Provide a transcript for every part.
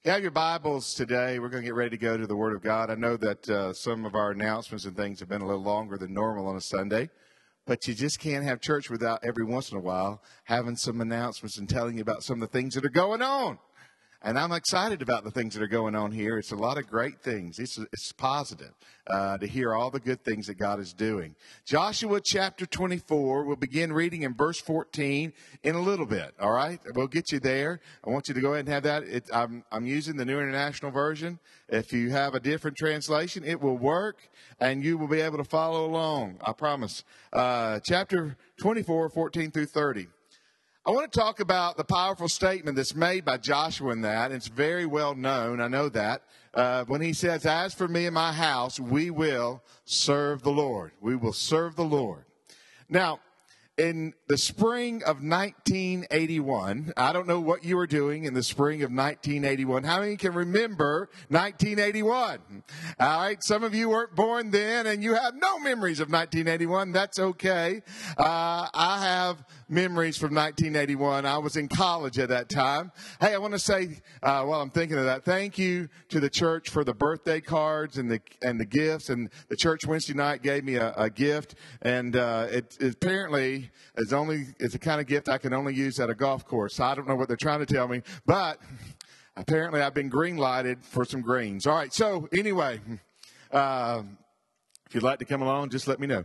You have your Bibles today. We're going to get ready to go to the Word of God. I know that some of our announcements and things have been a little longer than normal on a Sunday, but you just can't have church without every once in a while having some announcements and telling you about some of the things that are going on. And I'm excited about the things that are going on here. It's a lot of great things. It's positive to hear all the good things that God is doing. Joshua chapter 24, we'll begin reading in verse 14 in a little bit, all right? We'll get you there. I want you to go ahead and have that. I'm using the New International Version. If you have a different translation, it will work, and you will be able to follow along, I promise. Chapter 24, 14 through 30. I want to talk about the powerful statement that's made by Joshua in that. It's very well known. I know that. When he says, "As for me and my house, we will serve the Lord." We will serve the Lord. Now, in the spring of 1981, I don't know what you were doing in the spring of 1981. How many can remember 1981? All right, some of you weren't born then, and you have no memories of 1981. That's okay. I have memories from 1981. I was in college at that time. Hey, I want to say, while I'm thinking of that, thank you to the church for the birthday cards and the gifts. And the church Wednesday night gave me a gift, and it apparently it's the kind of gift I can only use at a golf course. So I don't know what they're trying to tell me, but apparently I've been green lighted for some greens. All right. So anyway, if you'd like to come along, just let me know.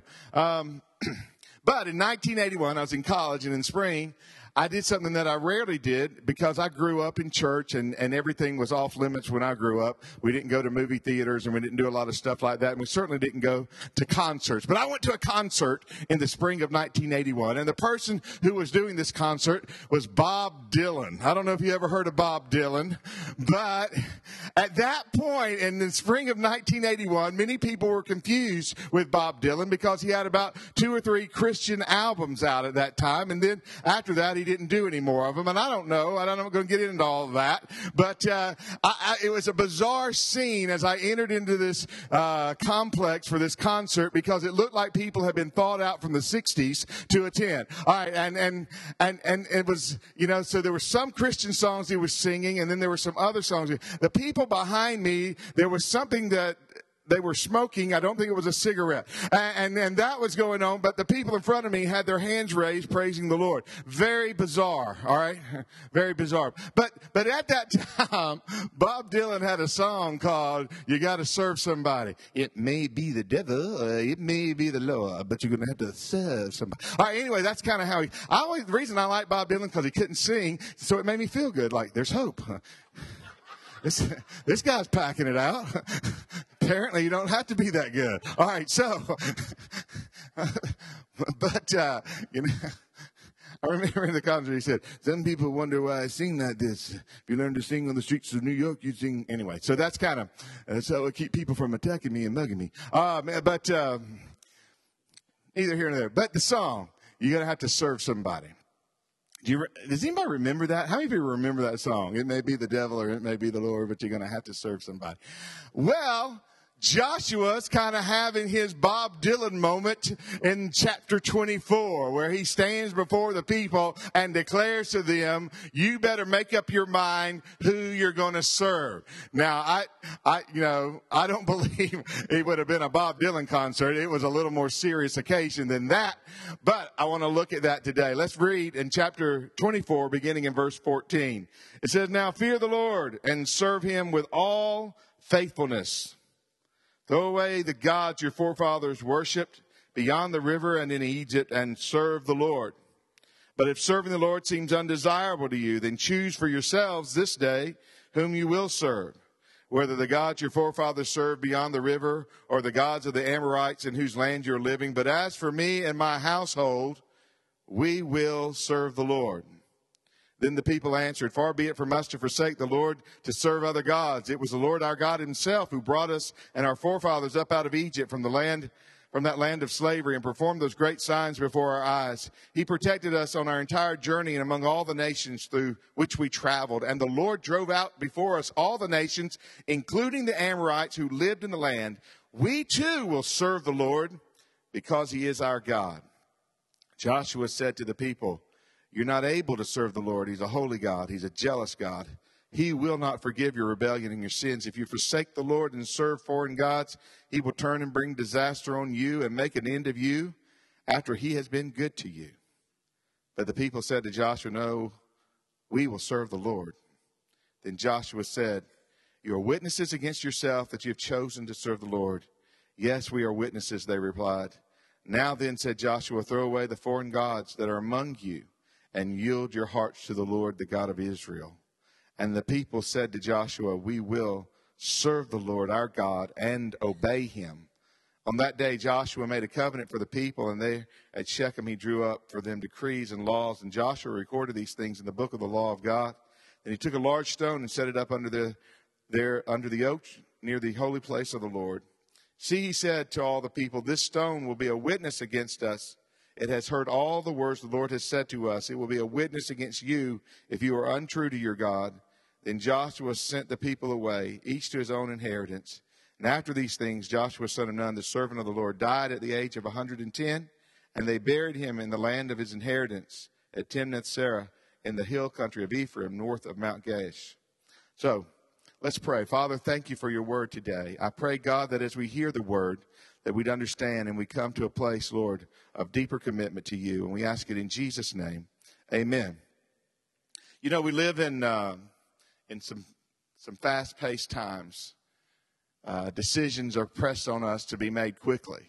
But in 1981, I was in college, and in spring, I did something that I rarely did because I grew up in church and everything was off limits when I grew up. We didn't go to movie theaters and we didn't do a lot of stuff like that. And we certainly didn't go to concerts. But I went to a concert in the spring of 1981. And the person who was doing this concert was Bob Dylan. I don't know if you ever heard of Bob Dylan. But at that point in the spring of 1981, many people were confused with Bob Dylan because he had about 2 or 3 Christian albums out at that time. And then after that, he didn't do any more of them, and I don't know. I'm not going to get into all of that, but it was a bizarre scene as I entered into this complex for this concert because it looked like people had been thought out from the 60s to attend. All right, and it was, so there were some Christian songs he was singing, and then there were some other songs. The people behind me, there was something that they were smoking. I don't think it was a cigarette. And that was going on, but the people in front of me had their hands raised praising the Lord. Very bizarre, all right? Very bizarre. But at that time, Bob Dylan had a song called "You Gotta Serve Somebody." It may be the devil, it may be the Lord, but you're going to have to serve somebody. All right, anyway, that's kind of how the reason I like Bob Dylan because he couldn't sing, so it made me feel good, like there's hope. This guy's packing it out. Apparently, you don't have to be that good. All right, so, but, I remember in the concert he said, "Some people wonder why I sing like this. If you learn to sing on the streets of New York, you sing." Anyway, so that's kind of, so it keep people from attacking me and mugging me. But neither here nor there. But the song, "You're going to have to serve somebody." Does anybody remember that? How many people remember that song? It may be the devil or it may be the Lord, but you're going to have to serve somebody. Well, Joshua's kind of having his Bob Dylan moment in chapter 24, where he stands before the people and declares to them, "You better make up your mind who you're going to serve." Now, I don't believe it would have been a Bob Dylan concert. It was a little more serious occasion than that, but I want to look at that today. Let's read in chapter 24, beginning in verse 14. It says, "Now fear the Lord and serve him with all faithfulness. Throw away the gods your forefathers worshipped beyond the river and in Egypt and serve the Lord. But if serving the Lord seems undesirable to you, then choose for yourselves this day whom you will serve, whether the gods your forefathers served beyond the river or the gods of the Amorites in whose land you're living. But as for me and my household, we will serve the Lord." Then the people answered, "Far be it from us to forsake the Lord to serve other gods. It was the Lord our God himself who brought us and our forefathers up out of Egypt from that land of slavery and performed those great signs before our eyes. He protected us on our entire journey and among all the nations through which we traveled. And the Lord drove out before us all the nations, including the Amorites who lived in the land. We too will serve the Lord because he is our God." Joshua said to the people, "You're not able to serve the Lord. He's a holy God. He's a jealous God. He will not forgive your rebellion and your sins. If you forsake the Lord and serve foreign gods, he will turn and bring disaster on you and make an end of you after he has been good to you. But the people said to Joshua, no, we will serve the Lord. Then Joshua said, you are witnesses against yourself that you have chosen to serve the Lord. Yes, we are witnesses, they replied. Now then, said Joshua, throw away the foreign gods that are among you and yield your hearts to the Lord, the God of Israel. And the people said to Joshua, we will serve the Lord our God and obey him. On that day, Joshua made a covenant for the people, and there at Shechem he drew up for them decrees and laws. And Joshua recorded these things in the book of the law of God. Then he took a large stone and set it up under the oak near the holy place of the Lord. See, he said to all the people, this stone will be a witness against us. It has heard all the words the Lord has said to us. It will be a witness against you if you are untrue to your God. Then Joshua sent the people away, each to his own inheritance. And after these things, Joshua son of Nun, the servant of the Lord, died at the age of 110, and they buried him in the land of his inheritance at Timnath-Serah in the hill country of Ephraim, north of Mount Gaash. So, let's pray. Father, thank you for your word today. I pray, God, that as we hear the word, that we'd understand and we come to a place, Lord, of deeper commitment to you. And we ask it in Jesus' name. Amen. You know, we live in some fast-paced times. Decisions are pressed on us to be made quickly.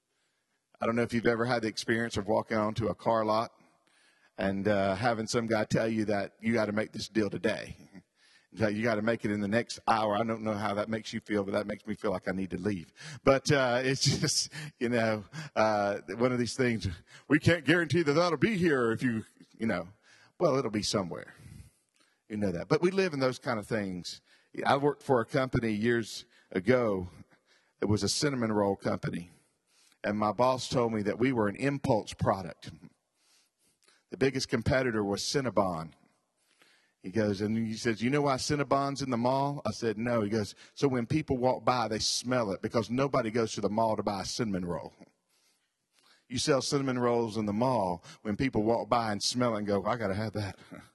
I don't know if you've ever had the experience of walking onto a car lot and having some guy tell you that you got to make this deal today. You got to make it in the next hour. I don't know how that makes you feel, but that makes me feel like I need to leave. But it's just, one of these things. We can't guarantee that that'll be here if well, it'll be somewhere. You know that. But we live in those kind of things. I worked for a company years ago. It was a cinnamon roll company. And my boss told me that we were an impulse product. The biggest competitor was Cinnabon. He goes, and he says, you know why Cinnabon's in the mall? I said, no. He goes, so when people walk by, they smell it because nobody goes to the mall to buy a cinnamon roll. You sell cinnamon rolls in the mall when people walk by and smell it and go, I got to have that.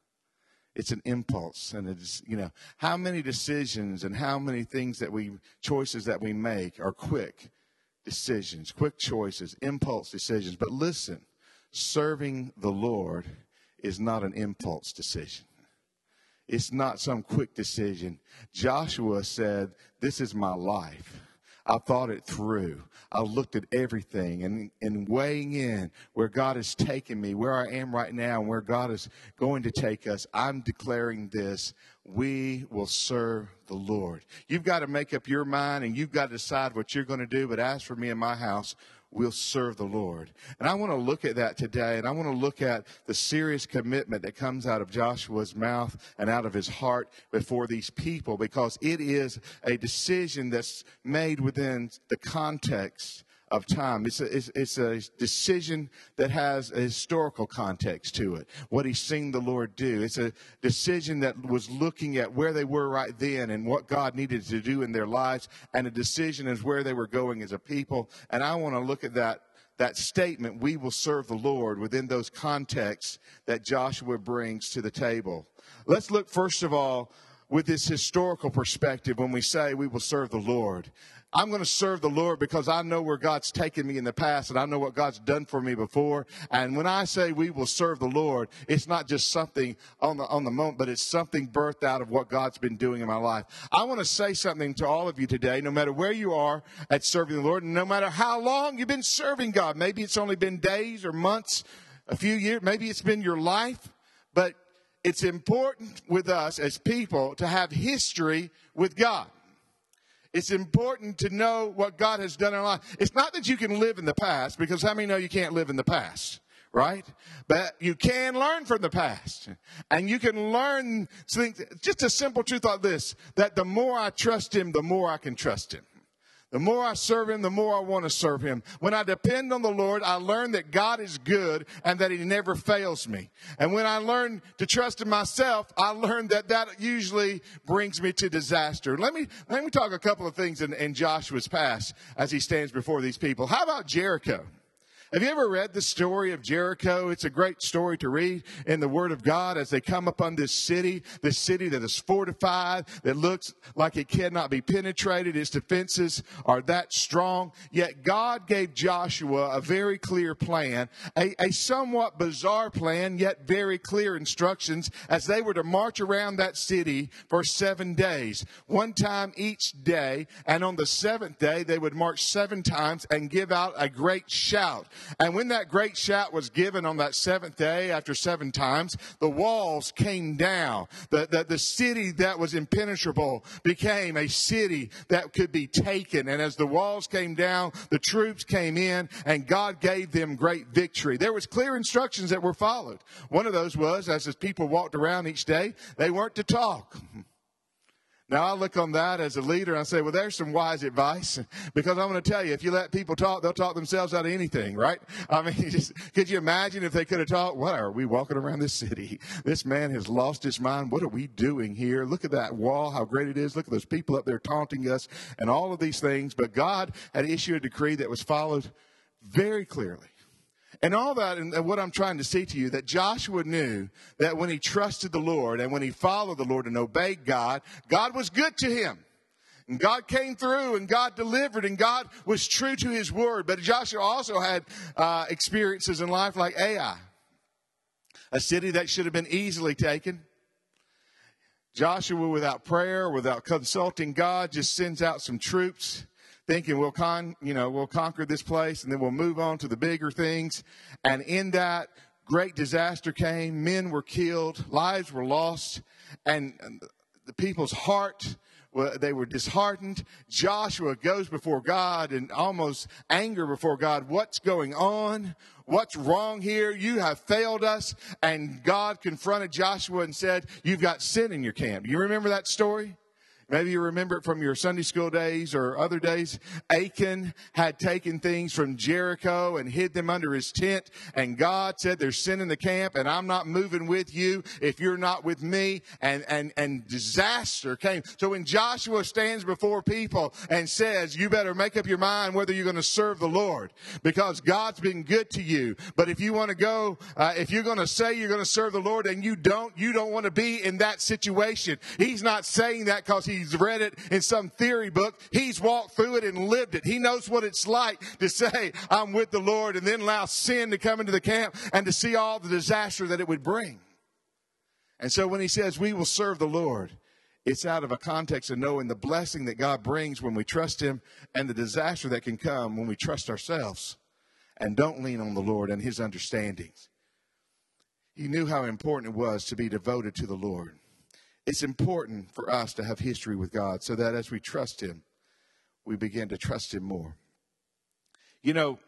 It's an impulse. And it's, how many decisions and how many choices that we make are quick decisions, quick choices, impulse decisions. But listen, serving the Lord is not an impulse decision. It's not some quick decision. Joshua said, this is my life. I thought it through. I looked at everything and weighing in where God has taken me, where I am right now, and where God is going to take us. I'm declaring this. We will serve the Lord. You've got to make up your mind, and you've got to decide what you're going to do. But as for me and my house, we'll serve the Lord. And I want to look at that today, and I want to look at the serious commitment that comes out of Joshua's mouth and out of his heart before these people, because it is a decision that's made within the context of time. It's a decision that has a historical context to it, what he's seen the Lord do. It's a decision that was looking at where they were right then and what God needed to do in their lives, and a decision is where they were going as a people. And I want to look at that statement, we will serve the Lord, within those contexts that Joshua brings to the table. Let's look first of all with this historical perspective when we say we will serve the Lord. I'm going to serve the Lord because I know where God's taken me in the past, and I know what God's done for me before. And when I say we will serve the Lord, it's not just something on the moment, but it's something birthed out of what God's been doing in my life. I want to say something to all of you today, no matter where you are at serving the Lord, and no matter how long you've been serving God. Maybe it's only been days or months, a few years, maybe it's been your life, but it's important with us as people to have history with God. It's important to know what God has done in our life. It's not that you can live in the past, because how many know you can't live in the past, right? But you can learn from the past. And you can learn things. Just a simple truth like this, that the more I trust him, the more I can trust him. The more I serve him, the more I want to serve him. When I depend on the Lord, I learn that God is good and that he never fails me. And when I learn to trust in myself, I learn that usually brings me to disaster. Let me talk a couple of things in Joshua's past as he stands before these people. How about Jericho? Have you ever read the story of Jericho? It's a great story to read in the Word of God as they come upon this city that is fortified, that looks like it cannot be penetrated. Its defenses are that strong. Yet God gave Joshua a very clear plan, a somewhat bizarre plan, yet very clear instructions as they were to march around that city for 7 days, one time each day. And on the seventh day, they would march 7 times and give out a great shout. And when that great shout was given on that 7th day, after 7 times, the walls came down. The city that was impenetrable became a city that could be taken. And as the walls came down, the troops came in, and God gave them great victory. There was clear instructions that were followed. One of those was, as people walked around each day, they weren't to talk. Now, I look on that as a leader and I say, well, there's some wise advice, because I'm going to tell you, if you let people talk, they'll talk themselves out of anything, right? I mean, could you imagine if they could have talked, what are we walking around this city? This man has lost his mind. What are we doing here? Look at that wall, how great it is. Look at those people up there taunting us and all of these things. But God had issued a decree that was followed very clearly. And all that, and what I'm trying to say to you, that Joshua knew that when he trusted the Lord and when he followed the Lord and obeyed God, God was good to him. And God came through and God delivered and God was true to his word. But Joshua also had experiences in life like Ai, a city that should have been easily taken. Joshua, without prayer, without consulting God, just sends out some troops, thinking we'll conquer this place and then we'll move on to the bigger things. And in that, great disaster came. Men were killed. Lives were lost. And the people's heart, they were disheartened. Joshua goes before God in almost anger before God. What's going on? What's wrong here? You have failed us. And God confronted Joshua and said, you've got sin in your camp. You remember that story? Maybe you remember it from your Sunday school days or other days. Achan had taken things from Jericho and hid them under his tent. And God said, there's sin in the camp and I'm not moving with you if you're not with me. And disaster came. So when Joshua stands before people and says, you better make up your mind whether you're going to serve the Lord, because God's been good to you. But if you want to go, if you're going to say you're going to serve the Lord and you don't want to be in that situation. He's not saying that because he's read it in some theory book. He's walked through it and lived it. He knows what it's like to say, I'm with the Lord, and then allow sin to come into the camp and to see all the disaster that it would bring. And so when he says we will serve the Lord, it's out of a context of knowing the blessing that God brings when we trust him and the disaster that can come when we trust ourselves and don't lean on the Lord and his understandings. He knew how important it was to be devoted to the Lord. It's important for us to have history with God so that as we trust him, we begin to trust him more. You know,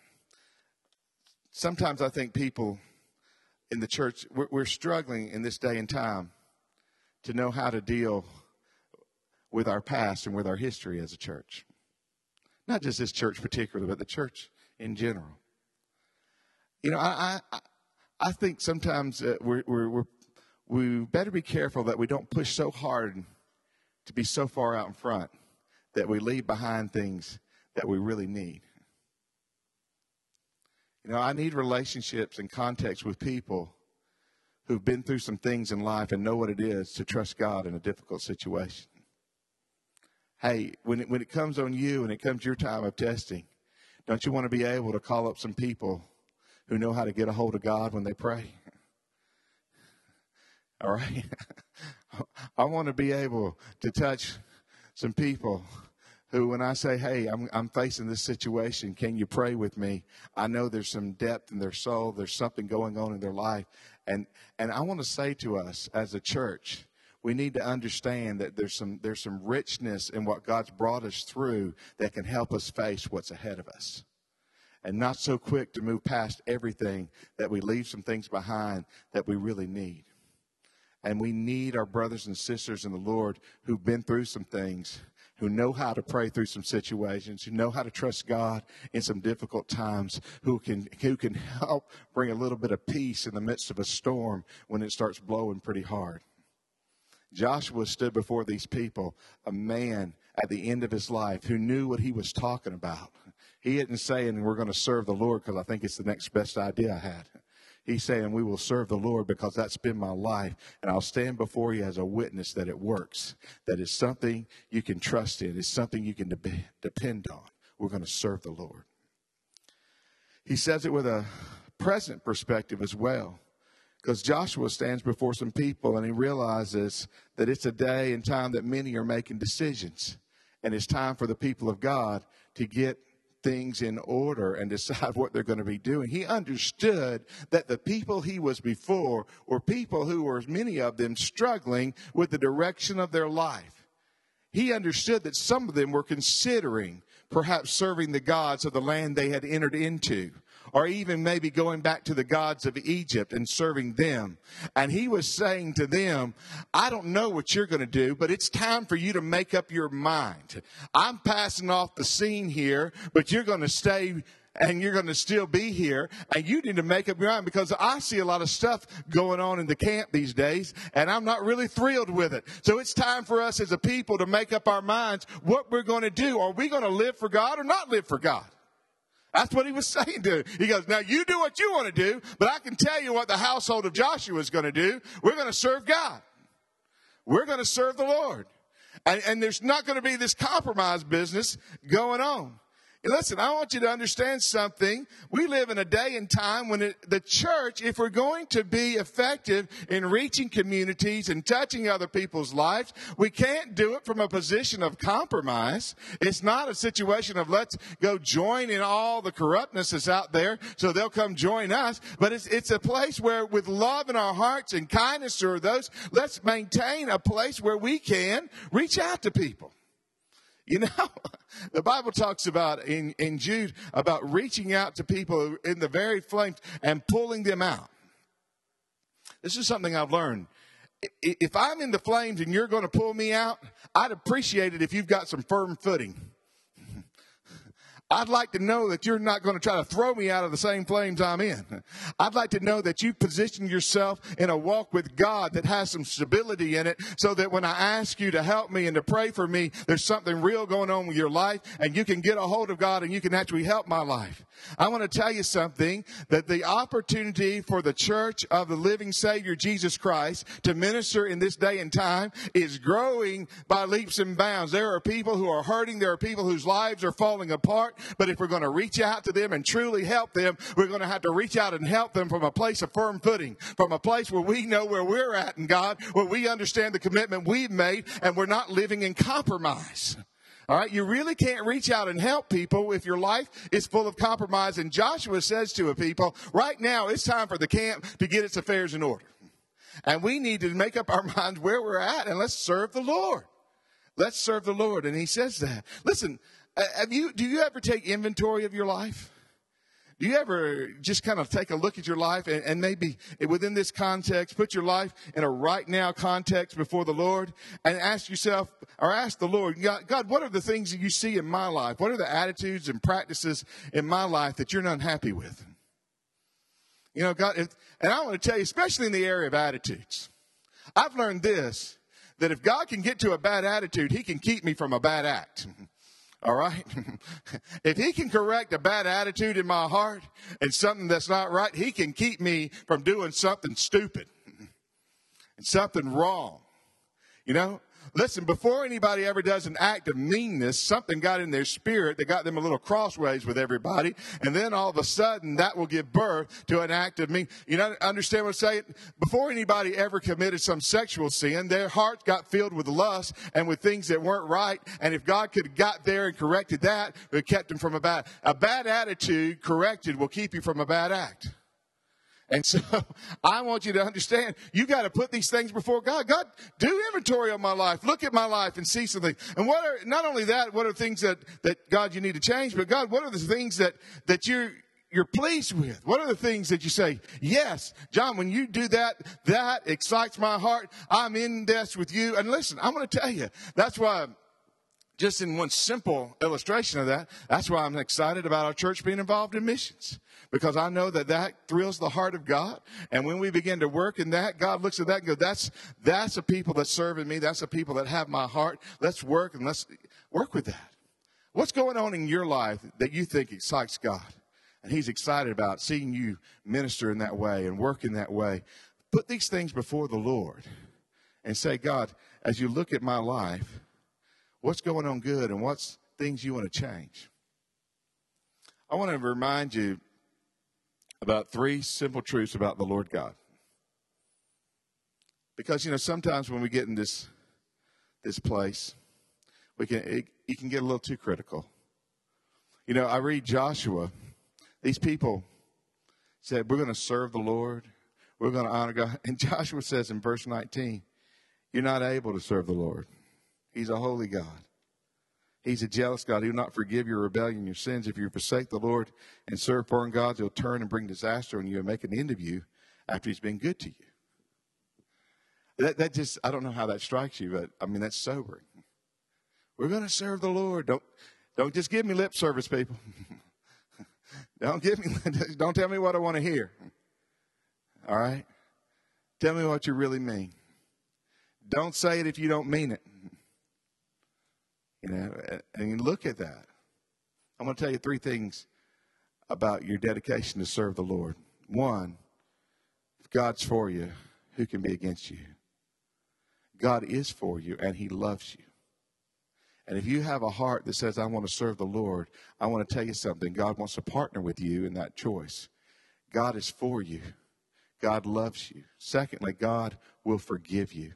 sometimes I think people in the church, we're struggling in this day and time to know how to deal with our past and with our history as a church. Not just this church particularly, but the church in general. You know, I think sometimes we better be careful that we don't push so hard to be so far out in front that we leave behind things that we really need. You know, I need relationships and context with people who've been through some things in life and know what it is to trust God in a difficult situation. Hey, when it comes on you and it comes your time of testing, don't you want to be able to call up some people who know how to get a hold of God when they pray? All right. I want to be able to touch some people who, when I say, hey, I'm facing this situation, can you pray with me? I know there's some depth in their soul. There's something going on in their life. And I want to say to us as a church, we need to understand that there's some richness in what God's brought us through that can help us face what's ahead of us. And not so quick to move past everything that we leave some things behind that we really need. And we need our brothers and sisters in the Lord who've been through some things, who know how to pray through some situations, who know how to trust God in some difficult times, who can help bring a little bit of peace in the midst of a storm when it starts blowing pretty hard. Joshua stood before these people, a man at the end of his life who knew what he was talking about. He isn't saying we're going to serve the Lord because I think it's the next best idea I had. He's saying we will serve the Lord because that's been my life, and I'll stand before you as a witness that it works, that it's something you can trust in, it's something you can depend on. We're going to serve the Lord. He says it with a present perspective as well, because Joshua stands before some people and he realizes that it's a day and time that many are making decisions, and it's time for the people of God to get things in order and decide what they're going to be doing. He understood that the people he was before were people who were, many of them, struggling with the direction of their life. He understood that some of them were considering perhaps serving the gods of the land they had entered into, or even maybe going back to the gods of Egypt and serving them. And he was saying to them, I don't know what you're going to do, but it's time for you to make up your mind. I'm passing off the scene here, but you're going to stay and you're going to still be here, and you need to make up your mind, because I see a lot of stuff going on in the camp these days, and I'm not really thrilled with it. So it's time for us as a people to make up our minds what we're going to do. Are we going to live for God or not live for God? That's what he was saying to him. He goes, now you do what you want to do, but I can tell you what the household of Joshua is going to do. We're going to serve God. We're going to serve the Lord. And there's not going to be this compromise business going on. And listen, I want you to understand something. We live in a day and time when the church, if we're going to be effective in reaching communities and touching other people's lives, we can't do it from a position of compromise. It's not a situation of let's go join in all the corruptness that's out there so they'll come join us. But it's a place where, with love in our hearts and kindness toward those, let's maintain a place where we can reach out to people. You know, the Bible talks about in Jude about reaching out to people in the very flames and pulling them out. This is something I've learned. If I'm in the flames and you're going to pull me out, I'd appreciate it if you've got some firm footing. I'd like to know that you're not going to try to throw me out of the same flames I'm in. I'd like to know that you've positioned yourself in a walk with God that has some stability in it, so that when I ask you to help me and to pray for me, there's something real going on with your life, and you can get a hold of God and you can actually help my life. I want to tell you something, that the opportunity for the church of the living Savior, Jesus Christ, to minister in this day and time is growing by leaps and bounds. There are people who are hurting. There are people whose lives are falling apart. But if we're going to reach out to them and truly help them, we're going to have to reach out and help them from a place of firm footing, from a place where we know where we're at in God, where we understand the commitment we've made, and we're not living in compromise. All right, you really can't reach out and help people if your life is full of compromise. And Joshua says to a people, right now it's time for the camp to get its affairs in order. And we need to make up our minds where we're at, and let's serve the Lord. Let's serve the Lord. And he says that. Listen, do you ever take inventory of your life? Do you ever just kind of take a look at your life and maybe within this context, put your life in a right now context before the Lord and ask yourself, or ask the Lord, God, what are the things that you see in my life? What are the attitudes and practices in my life that you're not happy with? You know, God, and I want to tell you, especially in the area of attitudes, I've learned this, that if God can get to a bad attitude, he can keep me from a bad act. All right? If he can correct a bad attitude in my heart and something that's not right, he can keep me from doing something stupid and something wrong. You know? Listen, before anybody ever does an act of meanness, something got in their spirit that got them a little crossways with everybody, and then all of a sudden that will give birth to an act of mean. You know, understand what I'm saying? Before anybody ever committed some sexual sin, their heart got filled with lust and with things that weren't right, and if God could have got there and corrected that, it kept them from a bad attitude corrected will keep you from a bad act. And so I want you to understand, you got to put these things before God. God, do inventory of my life. Look at my life and see something. And not only that, what are things that God, you need to change, but God, what are the things that you're pleased with? What are the things that you say, yes, John, when you do that excites my heart. I'm in this with you. And listen, I'm going to tell you, that's why, just in one simple illustration of that, that's why I'm excited about our church being involved in missions. Because I know that thrills the heart of God. And when we begin to work in that, God looks at that and goes, that's a people that serve in me. That's a people that have my heart. Let's work, and let's work with that. What's going on in your life that you think excites God? And he's excited about seeing you minister in that way and work in that way. Put these things before the Lord and say, God, as you look at my life, what's going on good and what's things you want to change? I want to remind you about 3 simple truths about the Lord God. Because, sometimes when we get in this place, you can get a little too critical. I read Joshua. These people said, we're going to serve the Lord. We're going to honor God. And Joshua says in verse 19, you're not able to serve the Lord. He's a holy God. He's a jealous God. He will not forgive your rebellion, your sins. If you forsake the Lord and serve foreign gods, he'll turn and bring disaster on you and make an end of you after he's been good to you. That just, I don't know how that strikes you, but that's sobering. We're going to serve the Lord. Don't just give me lip service, people. Don't tell me what I want to hear. All right? Tell me what you really mean. Don't say it if you don't mean it. And you look at that. I'm going to tell you 3 things about your dedication to serve the Lord. 1, if God's for you, who can be against you? God is for you, and he loves you. And if you have a heart that says, I want to serve the Lord, I want to tell you something. God wants to partner with you in that choice. God is for you. God loves you. Secondly, God will forgive you.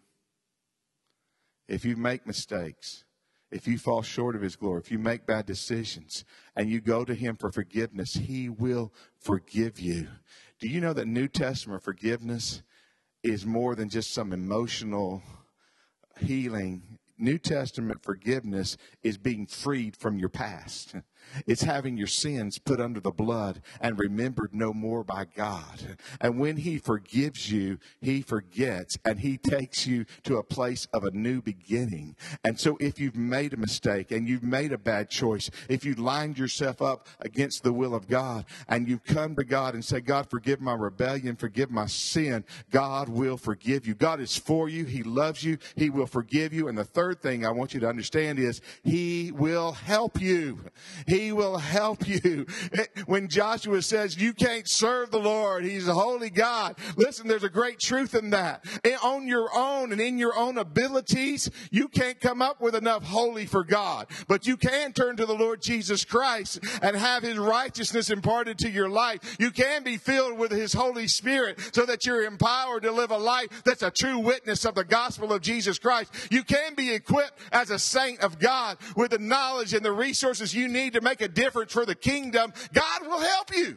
If you make mistakes, if you fall short of his glory, if you make bad decisions, and you go to him for forgiveness, he will forgive you. Do you know that New Testament forgiveness is more than just some emotional healing? New Testament forgiveness is being freed from your past. It's having your sins put under the blood and remembered no more by God. And when he forgives you, he forgets, and he takes you to a place of a new beginning. And so if you've made a mistake and you've made a bad choice, if you lined yourself up against the will of God and you've come to God and say, God, forgive my rebellion, forgive my sin, God will forgive you. God is for you. He loves you. He will forgive you. And the third thing I want you to understand is he will help you. He will help you. When Joshua says you can't serve the Lord, he's a holy God. Listen, there's a great truth in that. On your own and in your own abilities, you can't come up with enough holy for God. But you can turn to the Lord Jesus Christ and have his righteousness imparted to your life. You can be filled with his Holy Spirit so that you're empowered to live a life that's a true witness of the gospel of Jesus Christ. You can be equipped as a saint of God with the knowledge and the resources you need to make a difference for the kingdom. God will help you.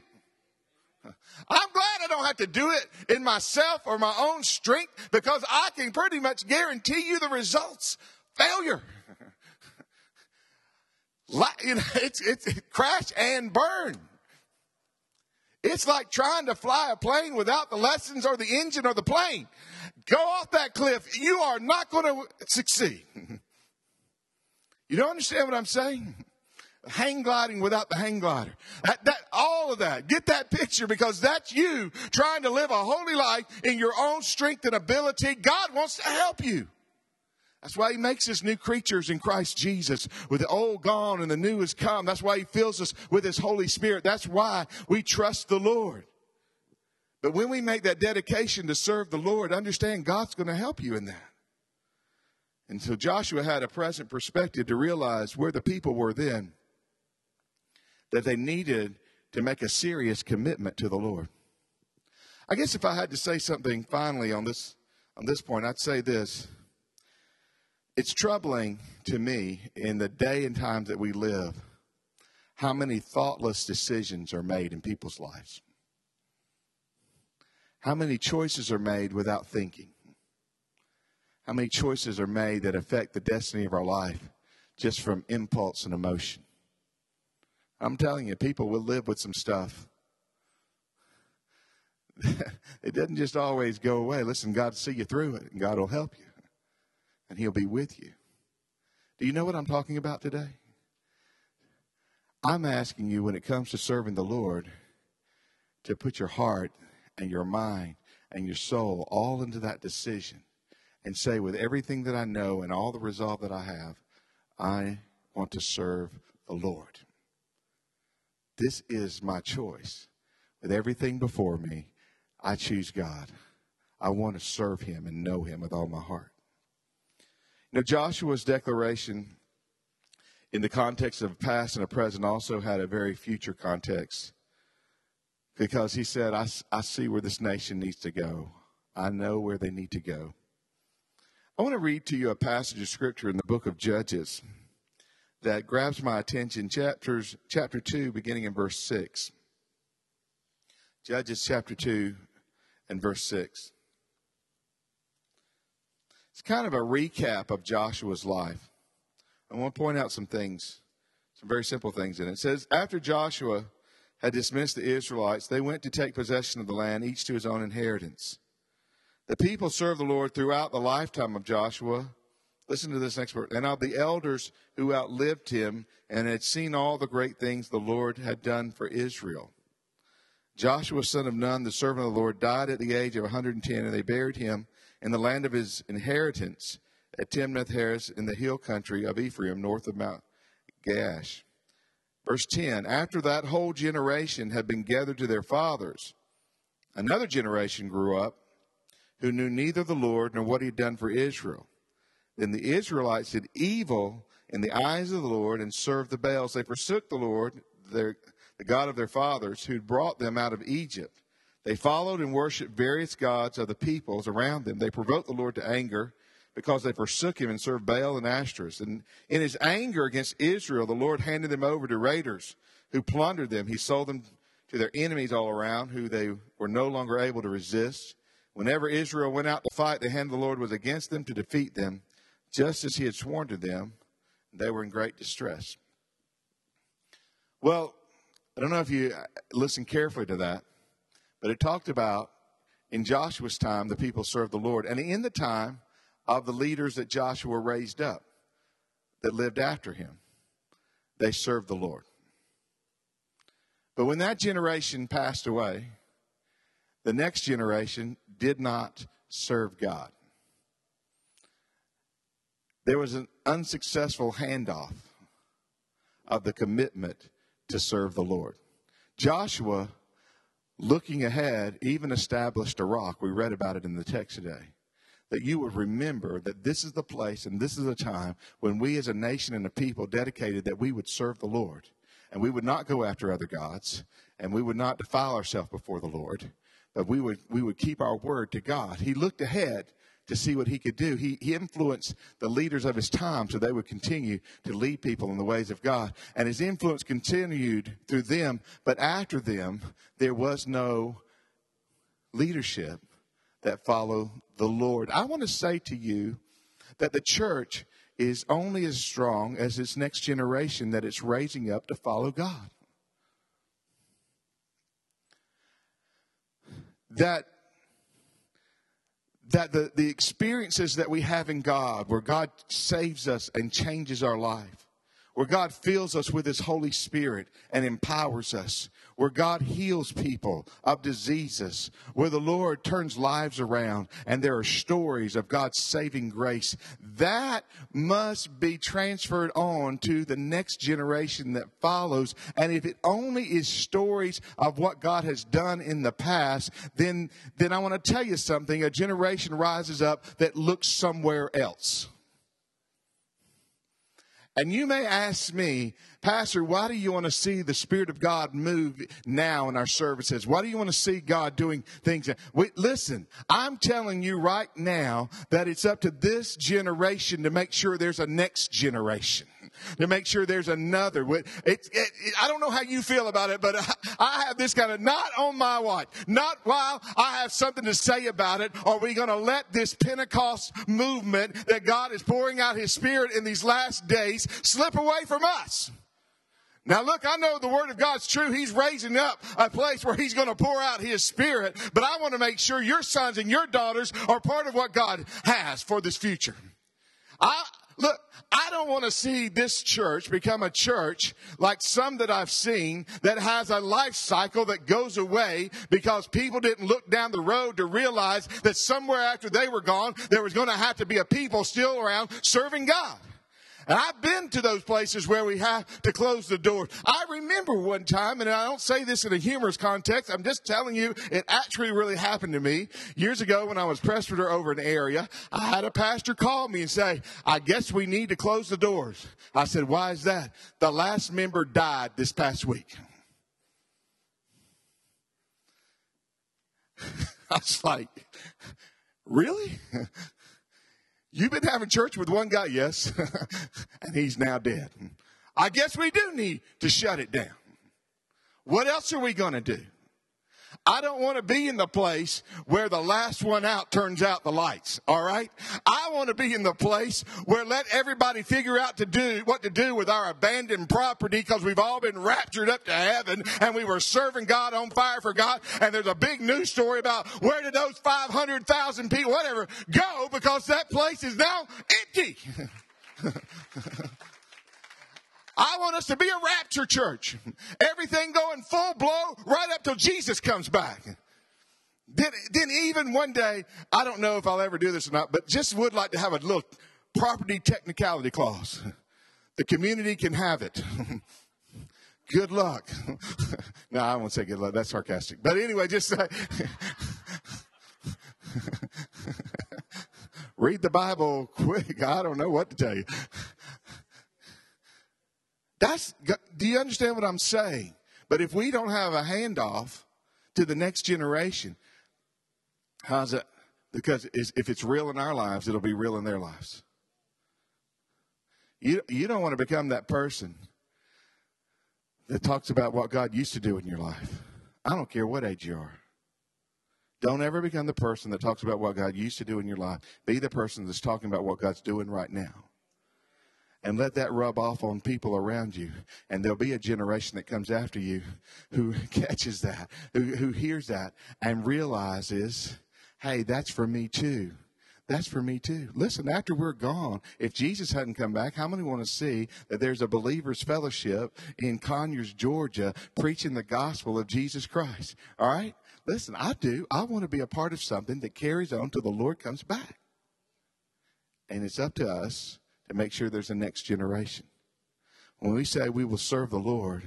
I'm glad I don't have to do it in myself or my own strength, because I can pretty much guarantee you the results. Failure. It's crash and burn. It's like trying to fly a plane without the lessons or the engine or the plane. Go off that cliff. You are not going to succeed. You don't understand what I'm saying? Hang gliding without the hang glider. All of that. Get that picture, because that's you trying to live a holy life in your own strength and ability. God wants to help you. That's why he makes us new creatures in Christ Jesus, with the old gone and the new has come. That's why he fills us with his Holy Spirit. That's why we trust the Lord. But when we make that dedication to serve the Lord, understand God's going to help you in that. And so Joshua had a present perspective to realize where the people were then, that they needed to make a serious commitment to the Lord. I guess if I had to say something finally on this point, I'd say this. It's troubling to me in the day and times that we live how many thoughtless decisions are made in people's lives. How many choices are made without thinking. How many choices are made that affect the destiny of our life just from impulse and emotion. I'm telling you, people will live with some stuff. It doesn't just always go away. Listen, God will see you through it, and God will help you, and he'll be with you. Do you know what I'm talking about today? I'm asking you, when it comes to serving the Lord, to put your heart and your mind and your soul all into that decision and say, with everything that I know and all the resolve that I have, I want to serve the Lord. This is my choice. With everything before me, I choose God. I want to serve him and know him with all my heart. Now, Joshua's declaration in the context of a past and a present also had a very future context, because he said, I see where this nation needs to go. I know where they need to go. I want to read to you a passage of Scripture in the book of Judges that grabs my attention, chapter 2, beginning in verse 6. Judges chapter 2 and verse 6. It's kind of a recap of Joshua's life. I want to point out some things, some very simple things in it. It says, after Joshua had dismissed the Israelites, they went to take possession of the land, each to his own inheritance. The people served the Lord throughout the lifetime of Joshua. Listen to this next word. And of the elders who outlived him and had seen all the great things the Lord had done for Israel. Joshua, son of Nun, the servant of the Lord, died at the age of 110, and they buried him in the land of his inheritance at Timnath-Heres in the hill country of Ephraim, north of Mount Gaash. Verse 10, after that whole generation had been gathered to their fathers, another generation grew up who knew neither the Lord nor what he had done for Israel. Then the Israelites did evil in the eyes of the Lord and served the Baals. They forsook the Lord, the God of their fathers, who brought them out of Egypt. They followed and worshipped various gods of the peoples around them. They provoked the Lord to anger because they forsook him and served Baal and Ashtoreth. And in his anger against Israel, the Lord handed them over to raiders who plundered them. He sold them to their enemies all around, who they were no longer able to resist. Whenever Israel went out to fight, the hand of the Lord was against them to defeat them, just as he had sworn to them. They were in great distress. Well, I don't know if you listen carefully to that, but it talked about in Joshua's time, the people served the Lord. And in the time of the leaders that Joshua raised up, that lived after him, they served the Lord. But when that generation passed away, the next generation did not serve God. There was an unsuccessful handoff of the commitment to serve the Lord. Joshua, looking ahead, even established a rock. We read about it in the text today. That you would remember that this is the place and this is the time when we as a nation and a people dedicated that we would serve the Lord. And we would not go after other gods. And we would not defile ourselves before the Lord. But we would keep our word to God. He looked ahead to see what he could do. He influenced the leaders of his time so they would continue to lead people in the ways of God. And his influence continued through them. But after them, there was no leadership that followed the Lord. I want to say to you that the church is only as strong as its next generation that it's raising up to follow God. That the experiences that we have in God, where God saves us and changes our life, where God fills us with his Holy Spirit and empowers us, where God heals people of diseases, where the Lord turns lives around and there are stories of God's saving grace, that must be transferred on to the next generation that follows. And if it only is stories of what God has done in the past, then I want to tell you something. A generation rises up that looks somewhere else. And you may ask me, Pastor, why do you want to see the Spirit of God move now in our services? Why do you want to see God doing things? Listen, I'm telling you right now that it's up to this generation to make sure there's a next generation, to make sure there's another. I don't know how you feel about it, but I have this kind of, not on my watch, not while I have something to say about it, are we going to let this Pentecost movement that God is pouring out his Spirit in these last days slip away from us. Now look, I know the Word of God's true. He's raising up a place where he's going to pour out his Spirit. But I want to make sure your sons and your daughters are part of what God has for this future. I don't want to see this church become a church like some that I've seen that has a life cycle that goes away because people didn't look down the road to realize that somewhere after they were gone, there was going to have to be a people still around serving God. And I've been to those places where we have to close the door. I remember one time, and I don't say this in a humorous context, I'm just telling you, it actually really happened to me. Years ago when I was presbyter over an area, I had a pastor call me and say, I guess we need to close the doors. I said, why is that? The last member died this past week. I was like, really? You've been having church with one guy? Yes. And he's now dead. I guess we do need to shut it down. What else are we going to do? I don't want to be in the place where the last one out turns out the lights, all right? I want to be in the place where let everybody figure out what to do with our abandoned property because we've all been raptured up to heaven and we were serving God on fire for God. And there's a big news story about where did those 500,000 people, whatever, go because that place is now empty. I want us to be a rapture church. Everything going full blow right up till Jesus comes back. Then even one day, I don't know if I'll ever do this or not, but just would like to have a little property technicality clause. The community can have it. Good luck. No, I won't say good luck. That's sarcastic. But anyway, just say, read the Bible quick. I don't know what to tell you. Do you understand what I'm saying? But if we don't have a handoff to the next generation, how's it? Because if it's real in our lives, it'll be real in their lives. You don't want to become that person that talks about what God used to do in your life. I don't care what age you are. Don't ever become the person that talks about what God used to do in your life. Be the person that's talking about what God's doing right now. And let that rub off on people around you. And there'll be a generation that comes after you who catches that, who hears that and realizes, hey, that's for me too. That's for me too. Listen, after we're gone, if Jesus hadn't come back, how many want to see that there's a believers fellowship in Conyers, Georgia, preaching the gospel of Jesus Christ? All right? Listen, I do. I want to be a part of something that carries on till the Lord comes back. And it's up to us to make sure there's a next generation. When we say we will serve the Lord,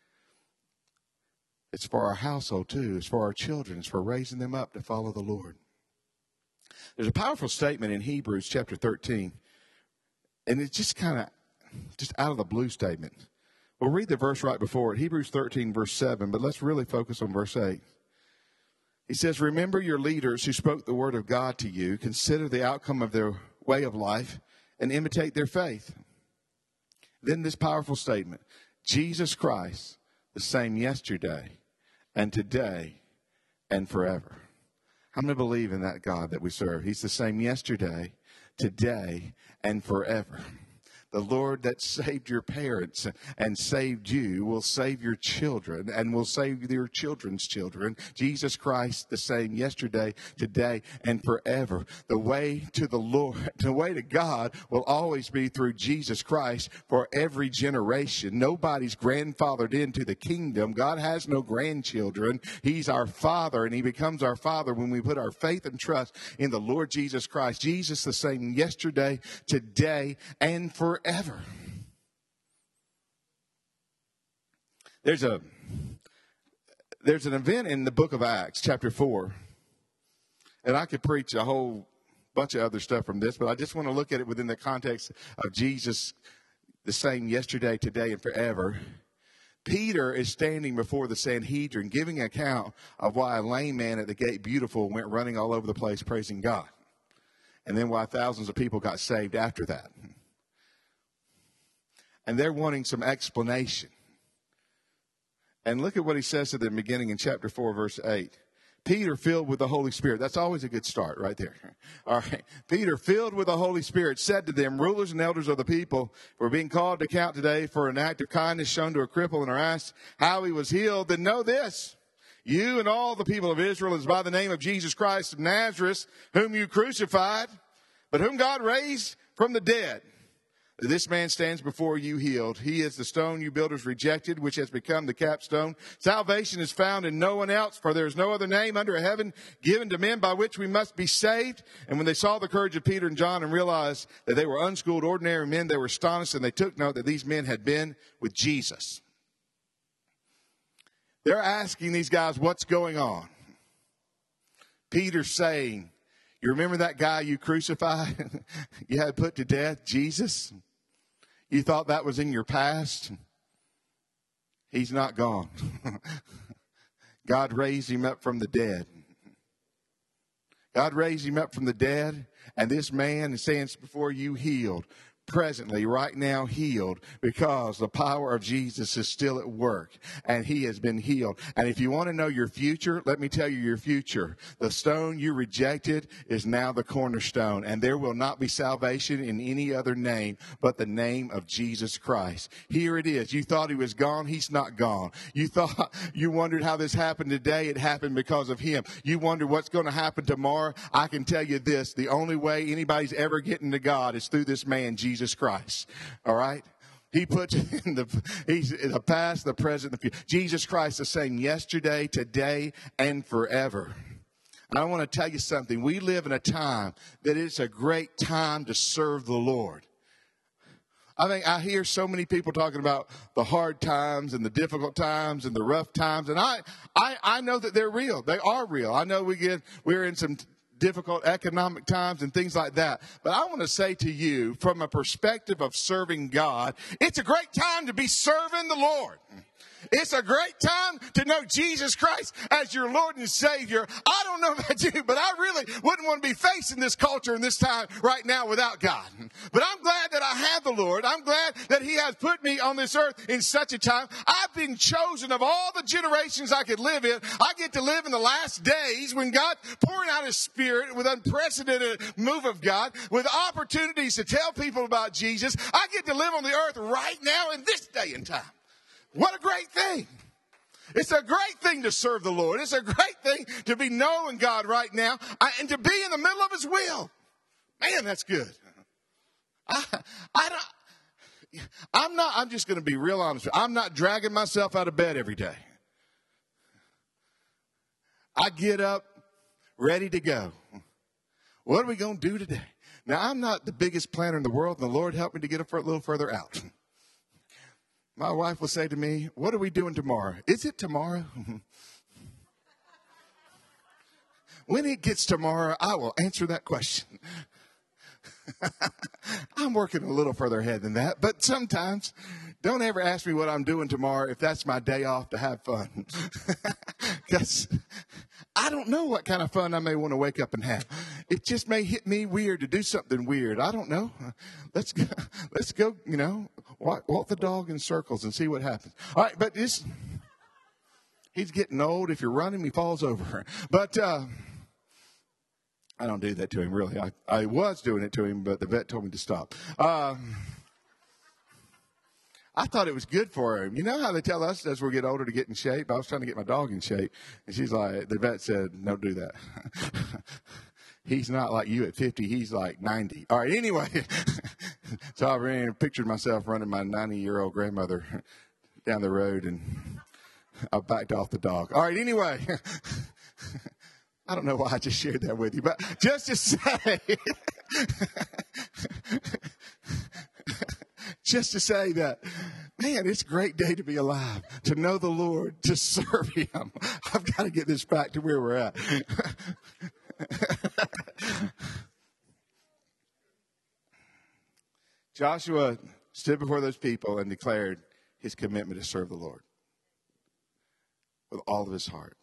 it's for our household too. It's for our children. It's for raising them up to follow the Lord. There's a powerful statement in Hebrews chapter 13, and it's just kind of just out of the blue statement. We'll read the verse right before it, Hebrews 13, verse 7, but let's really focus on verse 8. He says, remember your leaders who spoke the word of God to you. Consider the outcome of their way of life and imitate their faith. Then this powerful statement, Jesus Christ, the same yesterday and today and forever. How many believe in that God that we serve? He's the same yesterday, today, and forever. The Lord that saved your parents and saved you will save your children and will save your children's children. Jesus Christ, the same yesterday, today, and forever. The way to the Lord, the way to God will always be through Jesus Christ for every generation. Nobody's grandfathered into the kingdom. God has no grandchildren. He's our Father, and He becomes our Father when we put our faith and trust in the Lord Jesus Christ. Jesus, the same yesterday, today, and forever. There's an event in the book of Acts, chapter 4, and I could preach a whole bunch of other stuff from this, but I just want to look at it within the context of Jesus, the same yesterday, today, and forever. Peter is standing before the Sanhedrin, giving an account of why a lame man at the gate beautiful went running all over the place praising God, and then why thousands of people got saved after that. And they're wanting some explanation. And look at what he says to them beginning in chapter 4, verse 8. Peter, filled with the Holy Spirit. That's always a good start right there. All right. Peter, filled with the Holy Spirit, said to them, rulers and elders of the people, we're being called to account today for an act of kindness shown to a cripple and are asked how he was healed. Then know this, you and all the people of Israel is by the name of Jesus Christ of Nazareth, whom you crucified, but whom God raised from the dead. This man stands before you healed. He is the stone you builders rejected, which has become the capstone. Salvation is found in no one else, for there is no other name under heaven given to men by which we must be saved. And when they saw the courage of Peter and John and realized that they were unschooled, ordinary men, they were astonished, and they took note that these men had been with Jesus. They're asking these guys, what's going on? Peter's saying, you remember that guy you crucified? You had put to death, Jesus? You thought that was in your past? He's not gone. God raised him up from the dead. God raised him up from the dead, and this man stands before you healed. Presently, right now, healed, because the power of Jesus is still at work, and he has been healed. And if you want to know your future, let me tell you your future. The stone you rejected is now the cornerstone, and there will not be salvation in any other name but the name of Jesus Christ. Here it is. You thought he was gone. He's not gone. You wondered how this happened today. It happened because of him. You wondered what's going to happen tomorrow. I can tell you this: the only way anybody's ever getting to God is through this man, Jesus Christ. All right? He puts in the past, the present, the future. Jesus Christ is the same yesterday, today, and forever. And I want to tell you something. We live in a time that it's a great time to serve the Lord. I hear so many people talking about the hard times and the difficult times and the rough times, and I know that they're real. They are real. I know we're in some difficult economic times and things like that. But I want to say to you, from a perspective of serving God, it's a great time to be serving the Lord. It's a great time to know Jesus Christ as your Lord and Savior. I don't know about you, but I really wouldn't want to be facing this culture in this time right now without God. But I'm glad that I have the Lord. I'm glad that he has put me on this earth in such a time. I've been chosen of all the generations I could live in. I get to live in the last days when God pouring out his Spirit with unprecedented move of God, with opportunities to tell people about Jesus. I get to live on the earth right now in this day and time. What a great thing. It's a great thing to serve the Lord. It's a great thing to be knowing God right now and to be in the middle of his will. Man, that's good. I'm just going to be real honest. I'm not dragging myself out of bed every day. I get up ready to go. What are we going to do today? Now, I'm not the biggest planner in the world, and the Lord helped me to get a little further out. My wife will say to me, what are we doing tomorrow? Is it tomorrow? When it gets tomorrow, I will answer that question. I'm working a little further ahead than that, but sometimes don't ever ask me what I'm doing tomorrow if that's my day off to have fun. Because I don't know what kind of fun I may want to wake up and have. It just may hit me weird to do something weird. I don't know. Let's go, walk the dog in circles and see what happens. All right, but he's getting old. If you run him, he falls over. But I don't do that to him, really. I was doing it to him, but the vet told me to stop. I thought it was good for him. You know how they tell us as we get older to get in shape? I was trying to get my dog in shape, and the vet said, don't do that. He's not like you at 50. He's like 90. All right, anyway. So I pictured myself running my 90-year-old grandmother down the road, and I backed off the dog. All right, anyway. I don't know why I just shared that with you, but just to say that, man, it's a great day to be alive, to know the Lord, to serve him. I've got to get this back to where we're at. Joshua stood before those people and declared his commitment to serve the Lord with all of his heart.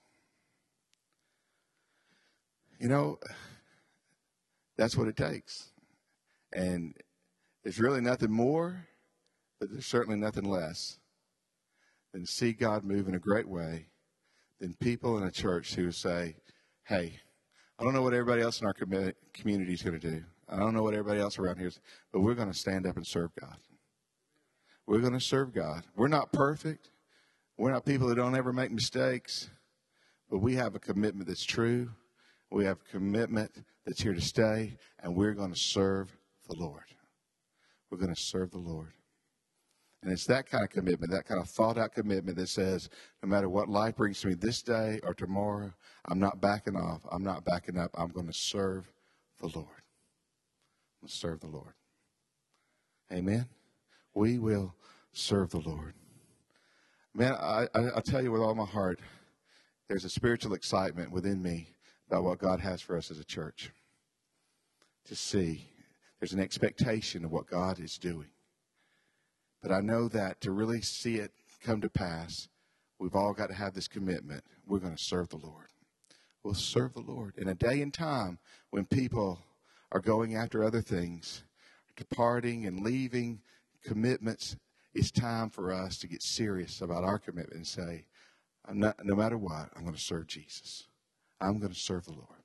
That's what it takes. And there's really nothing more, but there's certainly nothing less than see God move in a great way, than people in a church who say, hey, I don't know what everybody else in our community is going to do. I don't know what everybody else around here is, but we're going to stand up and serve God. We're going to serve God. We're not perfect. We're not people that don't ever make mistakes, but we have a commitment that's true. We have a commitment that's here to stay, and we're going to serve the Lord. we're going to serve the Lord. And it's that kind of commitment, that kind of thought-out commitment that says, no matter what life brings to me this day or tomorrow, I'm not backing off. I'm not backing up. I'm going to serve the Lord. I'm going to serve the Lord. Amen? We will serve the Lord. Man, I tell you with all my heart, there's a spiritual excitement within me about what God has for us as a church. To see, there's an expectation of what God is doing. But I know that to really see it come to pass, we've all got to have this commitment. We're going to serve the Lord. We'll serve the Lord. In a day and time when people are going after other things, departing and leaving commitments, it's time for us to get serious about our commitment and say, no matter what, I'm going to serve Jesus. I'm going to serve the Lord.